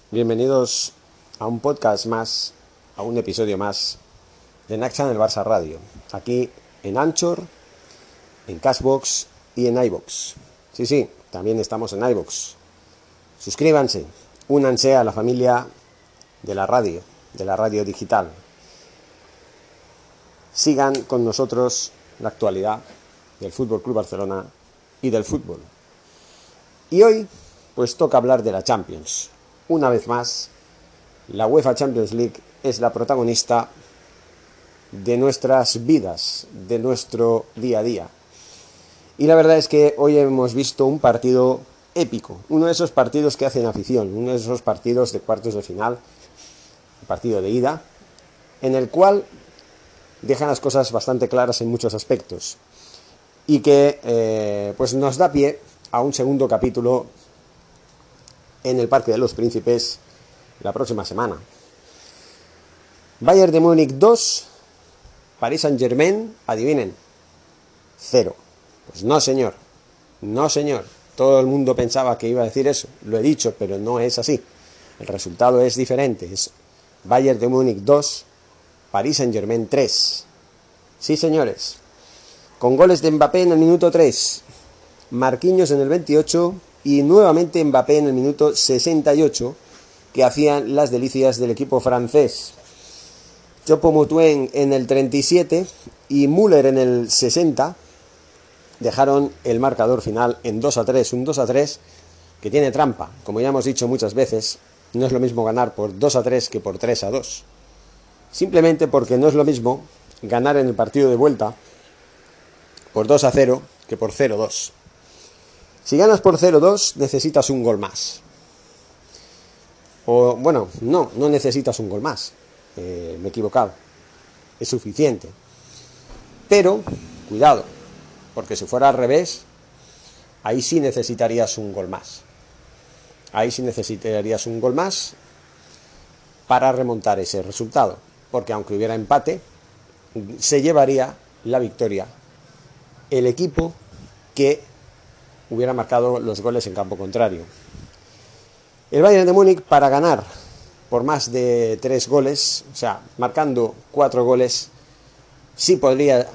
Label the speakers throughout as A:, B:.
A: Bienvenidos a un podcast más, a un episodio más de NAC Channel Barça Radio. Aquí en Anchor, en Castbox y en iVoox. Sí, también estamos en iVoox. Suscríbanse, únanse a la familia de la radio digital. Sigan con nosotros la actualidad del Fútbol Club Barcelona y del fútbol. Y hoy, pues toca hablar de la Champions. Una vez más, la UEFA Champions League es la protagonista de nuestras vidas, de nuestro día a día. Y la verdad es que hoy hemos visto un partido épico, uno de esos partidos que hacen afición, uno de esos partidos de cuartos de final, un partido de ida, en el cual dejan las cosas bastante claras en muchos aspectos y que pues nos da pie a un segundo capítulo en el Parque de los Príncipes la próxima semana. Bayern de Múnich 2, Paris Saint-Germain, adivinen, 0. Pues no señor, todo el mundo pensaba que iba a decir eso, lo he dicho, pero no es así. El resultado es diferente, es Bayern de Múnich 2, Paris Saint-Germain 3. Sí señores, con goles de Mbappé en el minuto 3, Marquinhos en el 28 y nuevamente Mbappé en el minuto 68, que hacían las delicias del equipo francés. Choupo-Moting en el 37 y Müller en el 60 dejaron el marcador final en 2-3, un 2-3 que tiene trampa. Como ya hemos dicho muchas veces, no es lo mismo ganar por 2-3 que por 3-2. Simplemente porque no es lo mismo ganar en el partido de vuelta por 2-0 que por 0-2. Si ganas por 0-2, necesitas un gol más. O, bueno, no necesitas un gol más. Me he equivocado. Es suficiente. Pero, cuidado, porque si fuera al revés, ahí sí necesitarías un gol más. Ahí sí necesitarías un gol más para remontar ese resultado. Porque aunque hubiera empate, se llevaría la victoria el equipo que hubiera marcado los goles en campo contrario. El Bayern de Múnich, para ganar por más de 3 goles, o sea, marcando 4 goles, sí podría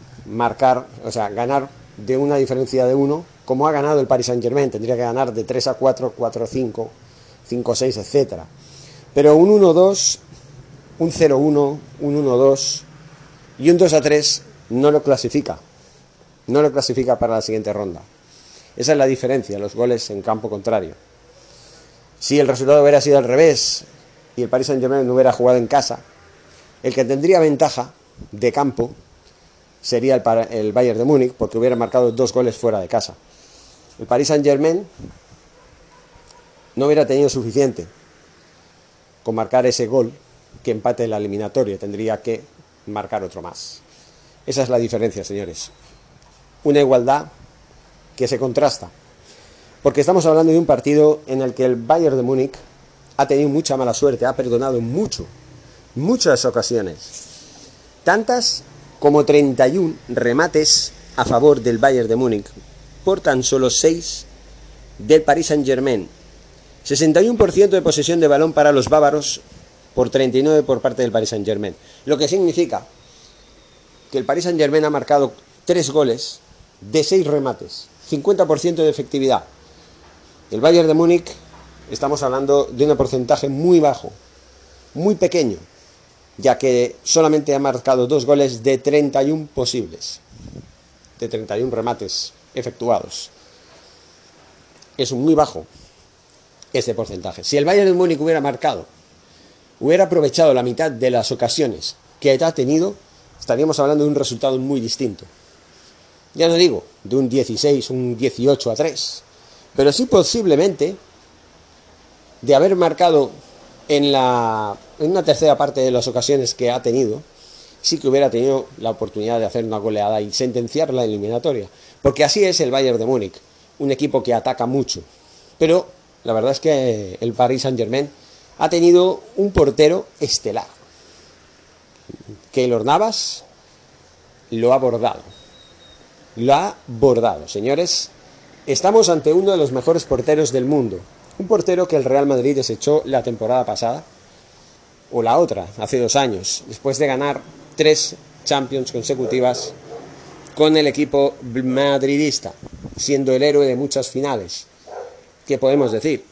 A: ganar de una diferencia de 1, como ha ganado el Paris Saint-Germain. Tendría que ganar de 3-4, 4-5, 5-6, etc. Pero un 1-2, un 0-1, un 1-2 y un 2-3 no lo clasifica. No lo clasifica para la siguiente ronda. Esa es la diferencia, los goles en campo contrario. Si el resultado hubiera sido al revés y el Paris Saint-Germain no hubiera jugado en casa, el que tendría ventaja de campo sería el Bayern de Múnich, porque hubiera marcado 2 goles fuera de casa. El Paris Saint-Germain no hubiera tenido suficiente con marcar ese gol que empate la eliminatoria, tendría que marcar otro más. Esa es la diferencia, señores. Una igualdad que se contrasta, porque estamos hablando de un partido en el que el Bayern de Múnich ha tenido mucha mala suerte, ha perdonado muchas ocasiones, tantas como 31 remates a favor del Bayern de Múnich por tan solo 6 del Paris Saint-Germain, 61% de posesión de balón para los bávaros por 39 por parte del Paris Saint-Germain, lo que significa que el Paris Saint-Germain ha marcado 3 goles de 6 remates, 50% de efectividad. El Bayern de Múnich, estamos hablando de un porcentaje muy bajo, muy pequeño, ya que solamente ha marcado 2 goles de 31 posibles, de 31 remates efectuados. Es muy bajo ese porcentaje. Si el Bayern de Múnich hubiera aprovechado la mitad de las ocasiones que ha tenido, estaríamos hablando de un resultado muy distinto. Ya no digo de un 16, un 18-3, pero sí posiblemente de haber marcado en una tercera parte de las ocasiones que ha tenido, sí que hubiera tenido la oportunidad de hacer una goleada y sentenciar la eliminatoria. Porque así es el Bayern de Múnich, un equipo que ataca mucho. Pero la verdad es que el Paris Saint-Germain ha tenido un portero estelar. Keylor Navas lo ha bordado. Lo ha bordado, señores. Estamos ante uno de los mejores porteros del mundo. Un portero que el Real Madrid desechó la temporada pasada, o la otra, hace 2 años, después de ganar 3 Champions consecutivas con el equipo madridista, siendo el héroe de muchas finales. ¿Qué podemos decir?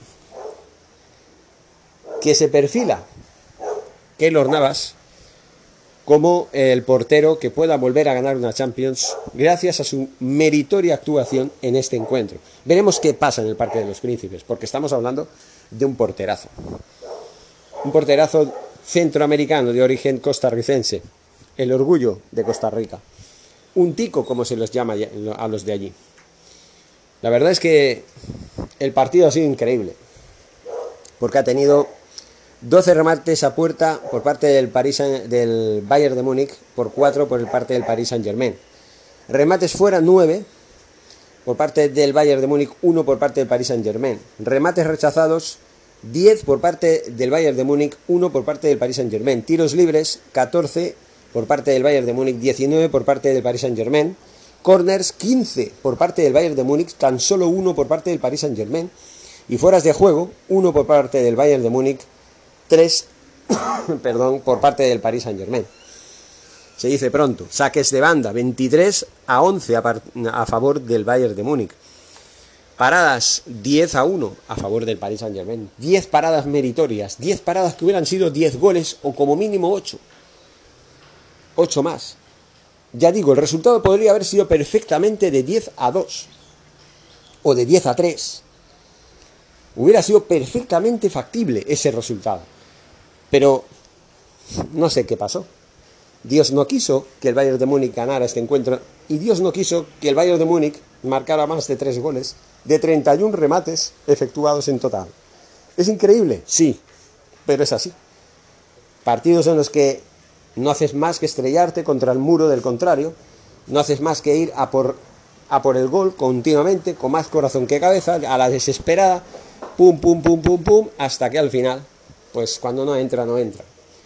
A: Que se perfila Keylor Navas como el portero que pueda volver a ganar una Champions gracias a su meritoria actuación en este encuentro. Veremos qué pasa en el Parque de los Príncipes, porque estamos hablando de un porterazo. Un porterazo centroamericano de origen costarricense, el orgullo de Costa Rica. Un tico, como se los llama a los de allí. La verdad es que el partido ha sido increíble, porque ha tenido 12 remates a puerta por parte del Bayern de Múnich, por 4 por parte del Paris Saint-Germain. Remates fuera 9 por parte del Bayern de Múnich, 1 por parte del Paris Saint-Germain. Remates rechazados 10 por parte del Bayern de Múnich, 1 por parte del Paris Saint-Germain. Tiros libres 14 por parte del Bayern de Múnich, 19 por parte del Paris Saint-Germain. Corners 15 por parte del Bayern de Múnich, tan solo 1 por parte del Paris Saint-Germain. Y fueras de juego, 1 por parte del Bayern de Múnich, 3 por parte del Paris Saint-Germain. Se dice pronto. Saques de banda 23-11 a favor del Bayern de Múnich. Paradas 10-1 a favor del Paris Saint-Germain. 10 paradas meritorias, 10 paradas que hubieran sido 10 goles o como mínimo 8. 8 más. Ya digo, el resultado podría haber sido perfectamente de 10-2 o de 10-3. Hubiera sido perfectamente factible ese resultado. Pero no sé qué pasó. Dios no quiso que el Bayern de Múnich ganara este encuentro y Dios no quiso que el Bayern de Múnich marcara más de 3 goles de 31 remates efectuados en total. ¿Es increíble? Sí, pero es así. Partidos en los que no haces más que estrellarte contra el muro del contrario, no haces más que ir a por el gol continuamente, con más corazón que cabeza, a la desesperada, pum, pum, pum, pum, pum, hasta que al final, pues cuando no entra, no entra.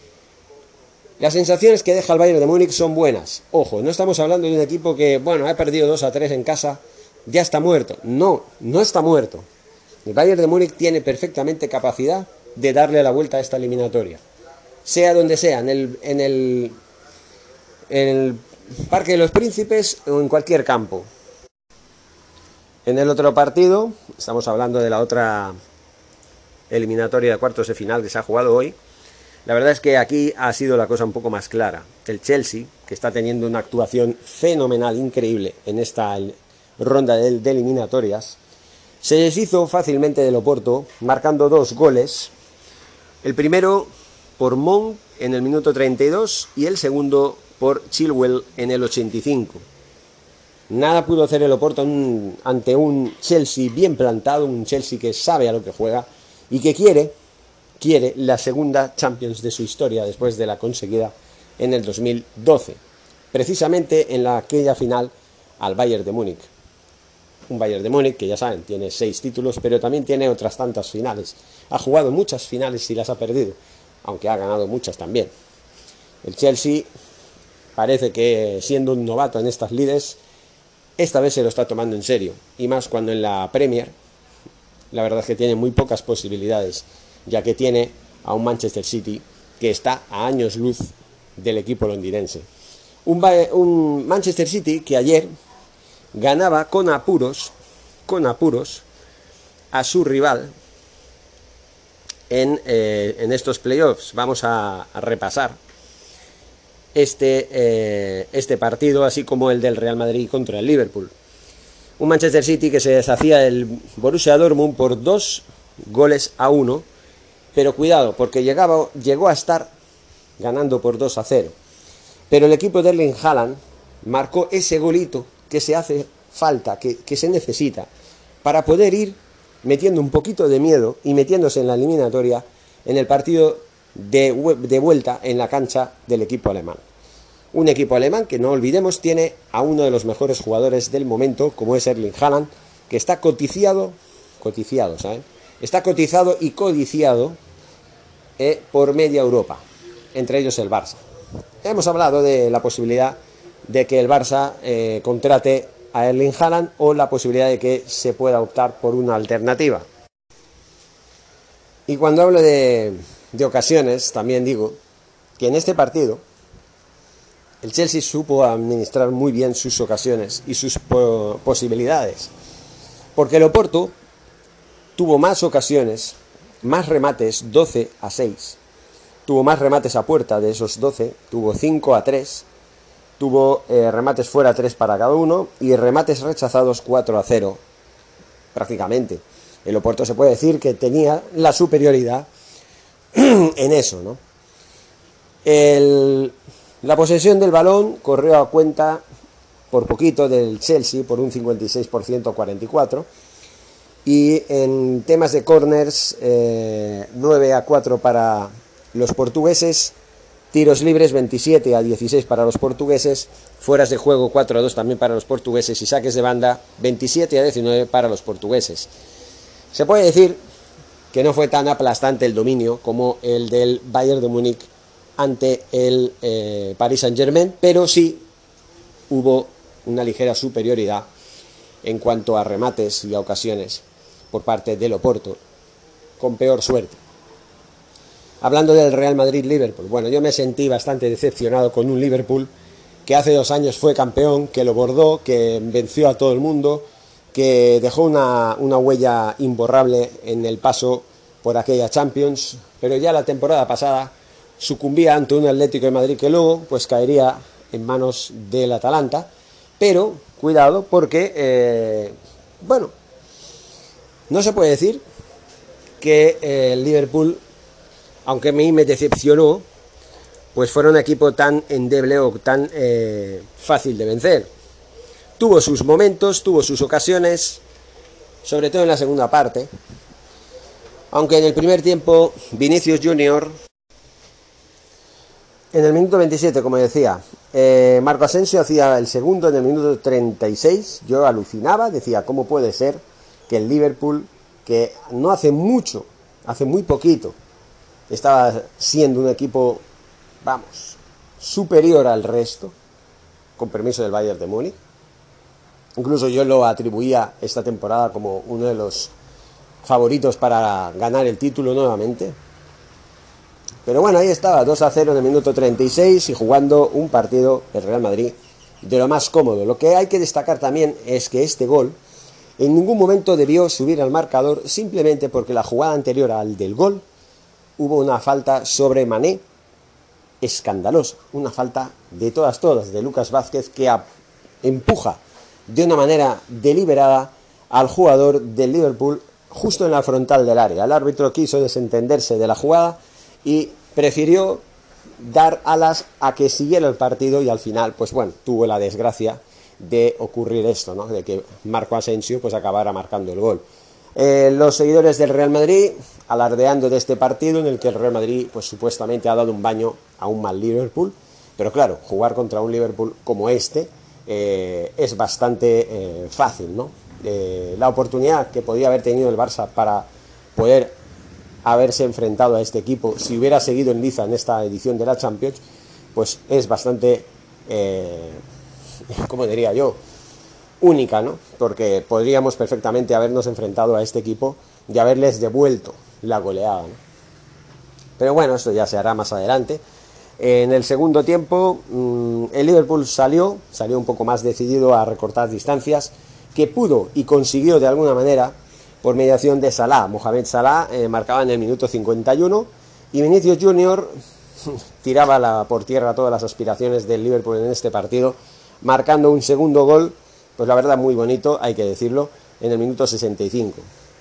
A: Las sensaciones que deja el Bayern de Múnich son buenas. Ojo, no estamos hablando de un equipo que, bueno, ha perdido 2-3 en casa, ya está muerto. No, no está muerto. El Bayern de Múnich tiene perfectamente capacidad de darle la vuelta a esta eliminatoria. Sea donde sea, en el Parque de los Príncipes o en cualquier campo. En el otro partido, estamos hablando de la otra eliminatoria de cuartos de final que se ha jugado hoy. La verdad es que aquí ha sido la cosa un poco más clara. El Chelsea, que está teniendo una actuación fenomenal, increíble en esta ronda de eliminatorias, se deshizo fácilmente del Oporto, marcando 2 goles. El primero por Mount en el minuto 32 y el segundo por Chilwell en el 85. Nada pudo hacer el Oporto ante un Chelsea bien plantado, un Chelsea que sabe a lo que juega y que quiere la segunda Champions de su historia después de la conseguida en el 2012, precisamente en aquella final al Bayern de Múnich. Un Bayern de Múnich que, ya saben, tiene 6 títulos, pero también tiene otras tantas finales. Ha jugado muchas finales y las ha perdido, aunque ha ganado muchas también. El Chelsea parece que, siendo un novato en estas lides, esta vez se lo está tomando en serio, y más cuando en la Premier la verdad es que tiene muy pocas posibilidades, ya que tiene a un Manchester City que está a años luz del equipo londinense. Un Manchester City que ayer ganaba con apuros a su rival en estos playoffs. Vamos a repasar este partido, así como el del Real Madrid contra el Liverpool. Un Manchester City que se deshacía del Borussia Dortmund por 2-1, pero cuidado, porque llegó a estar ganando por 2-0. Pero el equipo de Erling Haaland marcó ese golito que se hace falta, que se necesita, para poder ir metiendo un poquito de miedo y metiéndose en la eliminatoria en el partido de vuelta en la cancha del equipo alemán. Un equipo alemán que, no olvidemos, tiene a uno de los mejores jugadores del momento, como es Erling Haaland, que está cotizado, ¿saben? Está cotizado y codiciado por media Europa, entre ellos el Barça. Hemos hablado de la posibilidad de que el Barça contrate a Erling Haaland o la posibilidad de que se pueda optar por una alternativa. Y cuando hablo de ocasiones, también digo que en este partido el Chelsea supo administrar muy bien sus ocasiones y sus posibilidades, porque el Oporto tuvo más ocasiones, más remates, 12-6. Tuvo más remates a puerta de esos 12, tuvo 5-3. Tuvo remates fuera 3 para cada uno y remates rechazados 4-0, prácticamente. El Oporto se puede decir que tenía la superioridad en eso, ¿no? La posesión del balón corrió a cuenta por poquito del Chelsea, por un 56% 44%. Y en temas de corners, 9-4 para los portugueses, tiros libres 27-16 para los portugueses, fueras de juego 4-2 también para los portugueses y saques de banda 27-19 para los portugueses. Se puede decir que no fue tan aplastante el dominio como el del Bayern de Múnich ante el Paris Saint-Germain, pero sí hubo una ligera superioridad en cuanto a remates y a ocasiones por parte del Oporto, con peor suerte. Hablando del Real Madrid-Liverpool, bueno, yo me sentí bastante decepcionado con un Liverpool que hace 2 años fue campeón, que lo bordó, que venció a todo el mundo, que dejó una huella imborrable en el paso por aquella Champions, pero ya la temporada pasada sucumbía ante un Atlético de Madrid que luego pues caería en manos del Atalanta, pero cuidado porque, bueno, no se puede decir que el Liverpool, aunque a mí me decepcionó, pues fuera un equipo tan endeble o tan fácil de vencer. Tuvo sus momentos, tuvo sus ocasiones, sobre todo en la segunda parte, aunque en el primer tiempo Vinicius Junior, en el minuto 27, como decía, Marco Asensio hacía el segundo en el minuto 36, yo alucinaba, decía, ¿cómo puede ser que el Liverpool, que no hace mucho, hace muy poquito, estaba siendo un equipo, vamos, superior al resto, con permiso del Bayern de Múnich? Incluso yo lo atribuía esta temporada como uno de los favoritos para ganar el título nuevamente. Pero bueno, ahí estaba, 2-0 en el minuto 36 y jugando un partido el Real Madrid de lo más cómodo. Lo que hay que destacar también es que este gol en ningún momento debió subir al marcador, simplemente porque la jugada anterior al del gol hubo una falta sobre Mané escandalosa, una falta de todas, de Lucas Vázquez, que empuja de una manera deliberada al jugador del Liverpool justo en la frontal del área. El árbitro quiso desentenderse de la jugada y prefirió dar alas a que siguiera el partido y al final, pues bueno, tuvo la desgracia de ocurrir esto, ¿no? De que Marco Asensio pues acabara marcando el gol. Los seguidores del Real Madrid alardeando de este partido en el que el Real Madrid pues supuestamente ha dado un baño a un mal Liverpool, pero claro, jugar contra un Liverpool como este es bastante fácil, ¿no? La oportunidad que podía haber tenido el Barça para poder haberse enfrentado a este equipo si hubiera seguido en liza en esta edición de la Champions, pues es bastante, ¿cómo diría yo?, única, ¿no? Porque podríamos perfectamente habernos enfrentado a este equipo y haberles devuelto la goleada, ¿no? Pero bueno, esto ya se hará más adelante. En el segundo tiempo, el Liverpool salió un poco más decidido a recortar distancias, que pudo y consiguió de alguna manera por mediación de Salah. Mohamed Salah marcaba en el minuto 51 y Vinicius Junior tiraba por tierra todas las aspiraciones del Liverpool en este partido, marcando un segundo gol, pues la verdad muy bonito, hay que decirlo, en el minuto 65.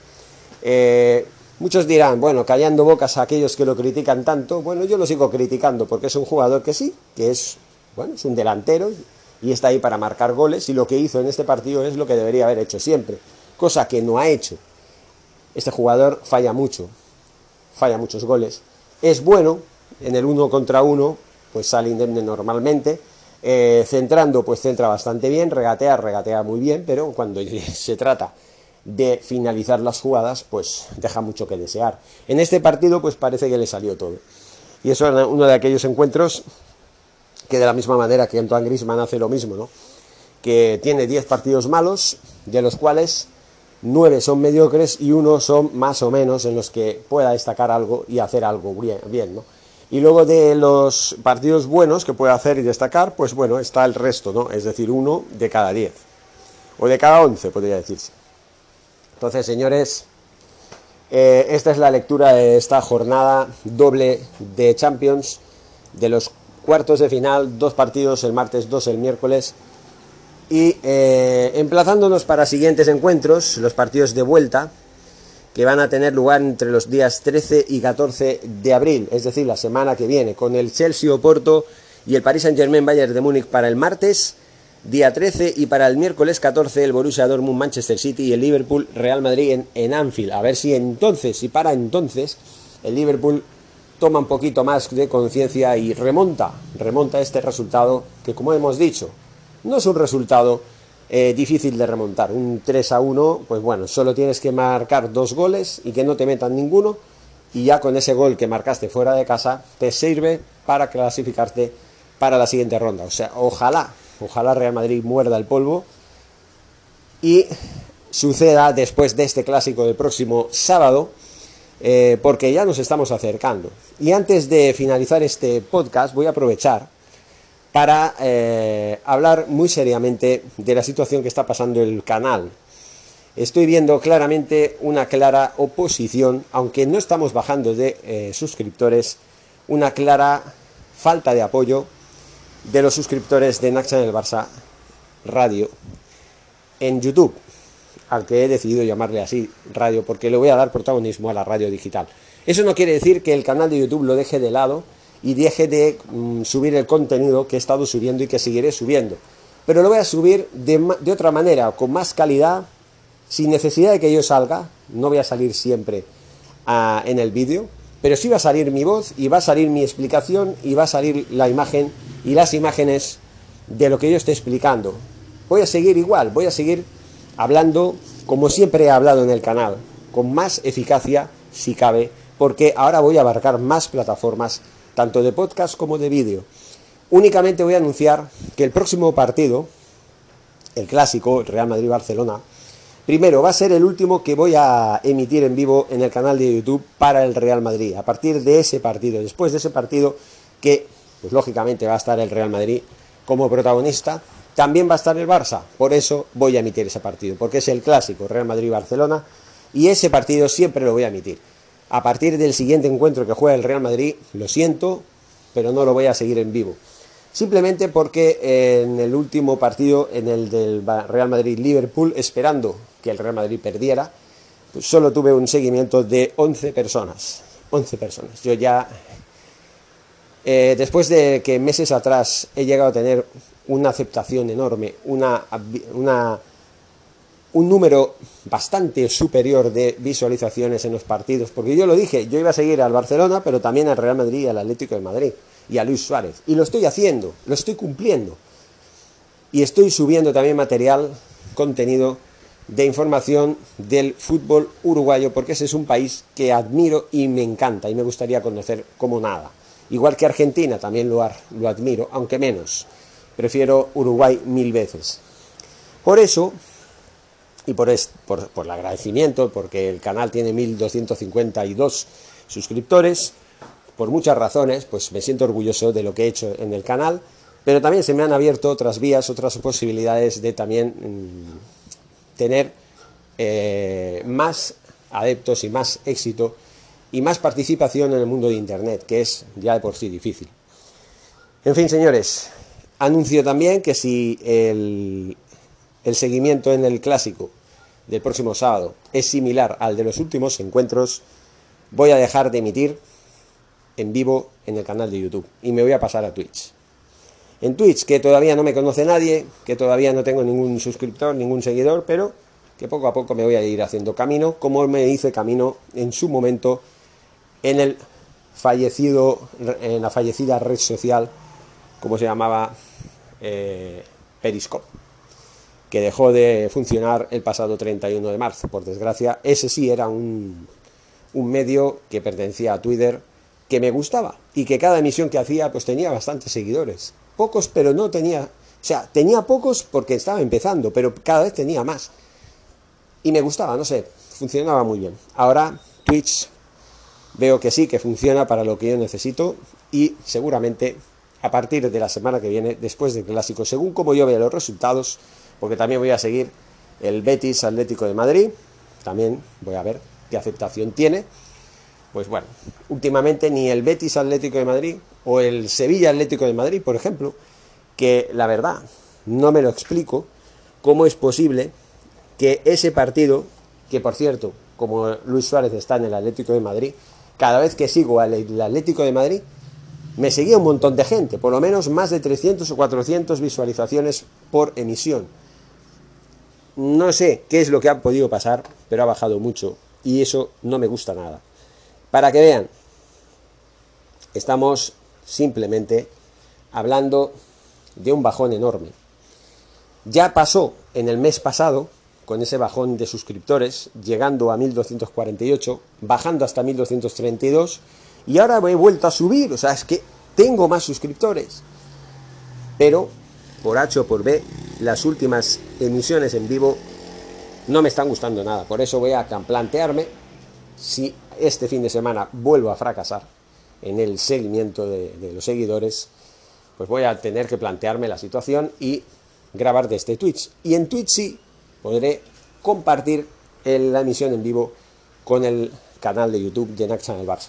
A: Muchos dirán, bueno, callando bocas a aquellos que lo critican tanto. Bueno, yo lo sigo criticando porque es un jugador que sí, que es, bueno, es un delantero y está ahí para marcar goles, y lo que hizo en este partido es lo que debería haber hecho siempre, cosa que no ha hecho. Este jugador falla mucho, falla muchos goles, es bueno en el 1 contra 1, pues sale indemne normalmente, centrando pues centra bastante bien, regatea muy bien, pero cuando se trata de finalizar las jugadas pues deja mucho que desear. En este partido pues parece que le salió todo, y eso es uno de aquellos encuentros que, de la misma manera que Antoine Griezmann hace lo mismo, ¿no? Que tiene 10 partidos malos, de los cuales 9 son mediocres y 1 son más o menos en los que pueda destacar algo y hacer algo bien, ¿no? Y luego de los partidos buenos que puede hacer y destacar, pues bueno, está el resto, ¿no? Es decir, 1 de cada 10. O de cada 11, podría decirse. Entonces, señores, esta es la lectura de esta jornada doble de Champions, de los cuartos de final, 2 partidos el martes, 2 el miércoles, y emplazándonos para siguientes encuentros, los partidos de vuelta, que van a tener lugar entre los días 13 y 14 de abril, es decir, la semana que viene, con el Chelsea Oporto y el Paris Saint-Germain Bayern de Múnich para el martes, día 13, y para el miércoles 14 el Borussia Dortmund Manchester City y el Liverpool Real Madrid en Anfield. A ver si para entonces el Liverpool toma un poquito más de conciencia y remonta este resultado que, como hemos dicho, no es un resultado difícil de remontar. Un 3-1, pues bueno, solo tienes que marcar 2 goles y que no te metan ninguno, y ya con ese gol que marcaste fuera de casa te sirve para clasificarte para la siguiente ronda. O sea, ojalá Real Madrid muerda el polvo y suceda después de este clásico del próximo sábado, porque ya nos estamos acercando. Y antes de finalizar este podcast voy a aprovechar para hablar muy seriamente de la situación que está pasando el canal. Estoy viendo claramente una clara oposición, aunque no estamos bajando de suscriptores, una clara falta de apoyo de los suscriptores de Naxa en el Barça Radio en YouTube, al que he decidido llamarle así, radio, porque le voy a dar protagonismo a la radio digital. Eso no quiere decir que el canal de YouTube lo deje de lado y deje de subir el contenido que he estado subiendo y que seguiré subiendo, pero lo voy a subir de otra manera, con más calidad, sin necesidad de que yo salga. No voy a salir siempre en el vídeo, pero sí va a salir mi voz y va a salir mi explicación y va a salir la imagen y las imágenes de lo que yo estoy explicando. Voy a seguir igual, voy a seguir hablando como siempre he hablado en el canal, con más eficacia si cabe, porque ahora voy a abarcar más plataformas, tanto de podcast como de vídeo. Únicamente voy a anunciar que el próximo partido, el clásico, el Real Madrid-Barcelona, primero va a ser el último que voy a emitir en vivo en el canal de YouTube para el Real Madrid. A partir de ese partido, después de ese partido, que pues lógicamente va a estar el Real Madrid como protagonista, también va a estar el Barça. Por eso voy a emitir ese partido, porque es el clásico Real Madrid-Barcelona, y ese partido siempre lo voy a emitir. A partir del siguiente encuentro que juega el Real Madrid, lo siento, pero no lo voy a seguir en vivo. Simplemente porque en el último partido, en el del Real Madrid-Liverpool, esperando que el Real Madrid perdiera, pues solo tuve un seguimiento de 11 personas. 11 personas. Yo ya, después de que meses atrás he llegado a tener una aceptación enorme, un número bastante superior de visualizaciones en los partidos, porque yo lo dije, yo iba a seguir al Barcelona, pero también al Real Madrid y al Atlético de Madrid y a Luis Suárez, y lo estoy haciendo, lo estoy cumpliendo, y estoy subiendo también contenido de información del fútbol uruguayo, porque ese es un país que admiro y me encanta y me gustaría conocer como nada. Igual que Argentina, también lo admiro, aunque menos. Prefiero Uruguay 1000 veces. Por eso, y por el agradecimiento, porque el canal tiene 1252 suscriptores, por muchas razones, pues me siento orgulloso de lo que he hecho en el canal, pero también se me han abierto otras vías, otras posibilidades de también tener más adeptos y más éxito y más participación en el mundo de Internet, que es ya de por sí difícil. En fin, señores, anuncio también que si el seguimiento en el clásico del próximo sábado es similar al de los últimos encuentros, voy a dejar de emitir en vivo en el canal de YouTube y me voy a pasar a Twitch. En Twitch, que todavía no me conoce nadie, que todavía no tengo ningún suscriptor, ningún seguidor, pero que poco a poco me voy a ir haciendo camino, como me hice camino en su momento en la fallecida red social, como se llamaba, Periscope, que dejó de funcionar el pasado 31 de marzo, por desgracia. Ese sí era un medio que pertenecía a Twitter, que me gustaba, y que cada emisión que hacía pues tenía bastantes seguidores. Pocos, pero no tenía... O sea, tenía pocos porque estaba empezando, pero cada vez tenía más. y me gustaba, no sé, funcionaba muy bien. Ahora Twitch veo que sí, que funciona para lo que yo necesito, y seguramente a partir de la semana que viene, después del Clásico, según como yo vea los resultados, porque también voy a seguir el Betis Atlético de Madrid, también voy a ver qué aceptación tiene. Pues bueno, últimamente ni el Betis Atlético de Madrid o el Sevilla Atlético de Madrid, por ejemplo, que la verdad no me lo explico, cómo es posible que ese partido, que por cierto, como Luis Suárez está en el Atlético de Madrid, cada vez que sigo al Atlético de Madrid, me seguía un montón de gente, por lo menos más de 300 o 400 visualizaciones por emisión. No sé qué es lo que ha podido pasar, pero ha bajado mucho y eso no me gusta nada. Para que vean, estamos simplemente hablando de un bajón enorme. Ya pasó en el mes pasado, con ese bajón de suscriptores, llegando a 1248, bajando hasta 1232, y ahora he vuelto a subir, o sea, es que tengo más suscriptores. Pero, por H o por B, las últimas emisiones en vivo no me están gustando nada. Por eso voy a plantearme si este fin de semana vuelvo a fracasar en el seguimiento de los seguidores, pues voy a tener que plantearme la situación y grabar desde Twitch. Y en Twitch sí podré compartir la emisión en vivo con el canal de YouTube de Next Channel Barça.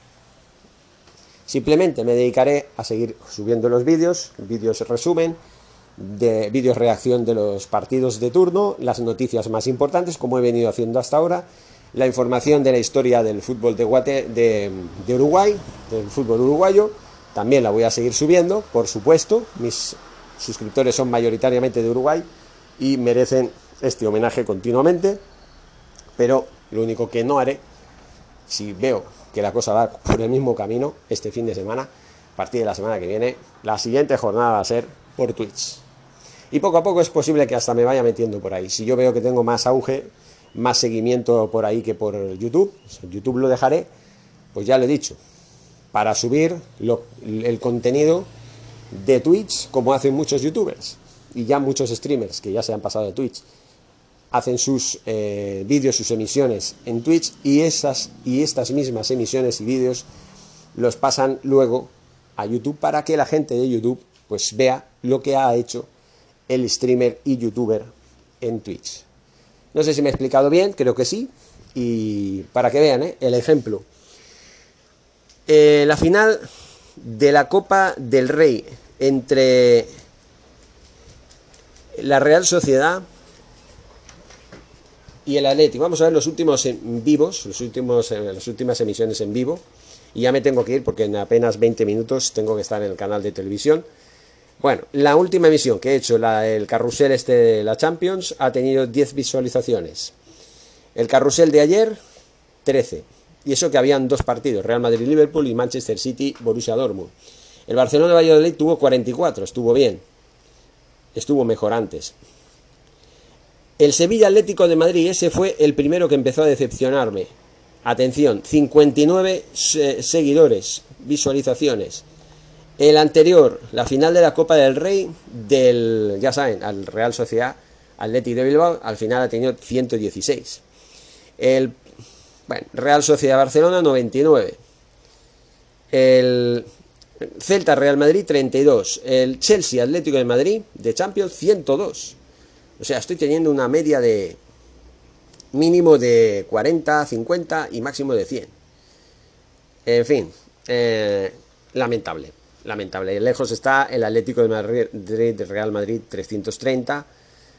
A: Simplemente me dedicaré a seguir subiendo los vídeos resumen, de vídeos reacción de los partidos de turno, las noticias más importantes, como he venido haciendo hasta ahora, la información de la historia del fútbol de Uruguay, del fútbol uruguayo, también la voy a seguir subiendo, por supuesto. Mis suscriptores son mayoritariamente de Uruguay y merecen este homenaje continuamente, pero lo único que no haré, si veo que la cosa va por el mismo camino este fin de semana, a partir de la semana que viene, la siguiente jornada va a ser por Twitch. Y poco a poco es posible que hasta me vaya metiendo por ahí. Si yo veo que tengo más auge, más seguimiento por ahí que por YouTube, YouTube lo dejaré, pues ya lo he dicho, para subir el contenido de Twitch, como hacen muchos youtubers y ya muchos streamers que ya se han pasado de Twitch. Hacen sus vídeos, sus emisiones en Twitch, y estas mismas emisiones y vídeos los pasan luego a YouTube para que la gente de YouTube pues vea lo que ha hecho el streamer y youtuber en Twitch. No sé si me he explicado bien, creo que sí, y para que vean el ejemplo. La final de la Copa del Rey entre la Real Sociedad y el Atleti. Vamos a ver los últimos en vivos, las últimas emisiones en vivo. Y ya me tengo que ir porque en apenas 20 minutos tengo que estar en el canal de televisión. Bueno, la última emisión que he hecho, el carrusel de la Champions, ha tenido 10 visualizaciones. El carrusel de ayer, 13. Y eso que habían dos partidos, Real Madrid-Liverpool y Manchester City-Borussia Dortmund. El Barcelona-Valladolid tuvo 44, estuvo bien. Estuvo mejor antes. El Sevilla Atlético de Madrid, ese fue el primero que empezó a decepcionarme. Atención, 59 seguidores, visualizaciones. El anterior, la final de la Copa del Rey, ya saben, al Real Sociedad Athletic de Bilbao, al final ha tenido 116. Real Sociedad Barcelona, 99. El Celta Real Madrid, 32. El Chelsea Atlético de Madrid, de Champions, 102. O sea, estoy teniendo una media de mínimo de 40, 50 y máximo de 100. En fin, lamentable. Lejos está el Atlético de Madrid, de Real Madrid, 330.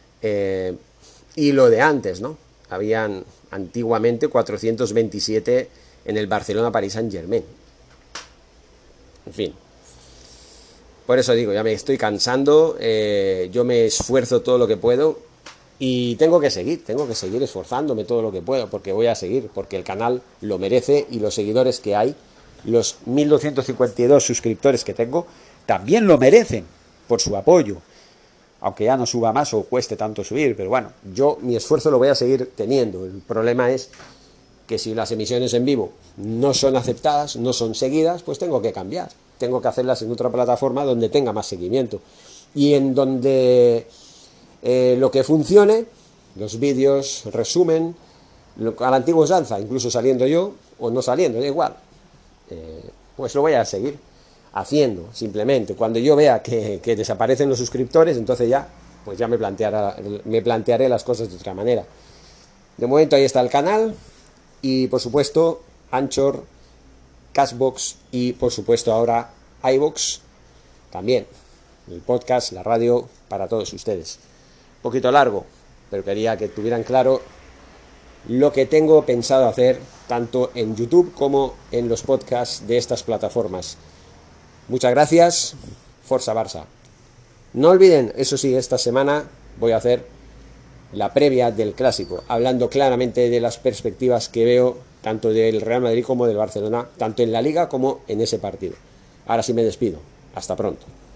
A: Y lo de antes, ¿no? Habían antiguamente 427 en el Barcelona Paris Saint-Germain. En fin. Por eso digo, ya me estoy cansando, yo me esfuerzo todo lo que puedo y tengo que seguir esforzándome todo lo que puedo, porque voy a seguir, porque el canal lo merece y los seguidores que hay, los 1252 suscriptores que tengo, también lo merecen por su apoyo, aunque ya no suba más o cueste tanto subir, pero bueno, yo mi esfuerzo lo voy a seguir teniendo. El problema es que si las emisiones en vivo no son aceptadas, no son seguidas, pues tengo que cambiar. Tengo que hacerlas en otra plataforma donde tenga más seguimiento. Y en donde lo que funcione, los vídeos, resumen, a la antigua usanza, incluso saliendo yo o no saliendo, da igual. Pues lo voy a seguir haciendo, simplemente. Cuando yo vea que desaparecen los suscriptores, entonces ya, pues ya me plantearé las cosas de otra manera. De momento ahí está el canal y por supuesto Anchor, Castbox y por supuesto ahora iVoox también. El podcast, la radio para todos ustedes. Un poquito largo, pero quería que tuvieran claro lo que tengo pensado hacer tanto en YouTube como en los podcasts de estas plataformas. Muchas gracias, Forza Barça. No olviden, eso sí, esta semana voy a hacer la previa del Clásico, hablando claramente de las perspectivas que veo tanto del Real Madrid como del Barcelona, tanto en la Liga como en ese partido. Ahora sí me despido. Hasta pronto.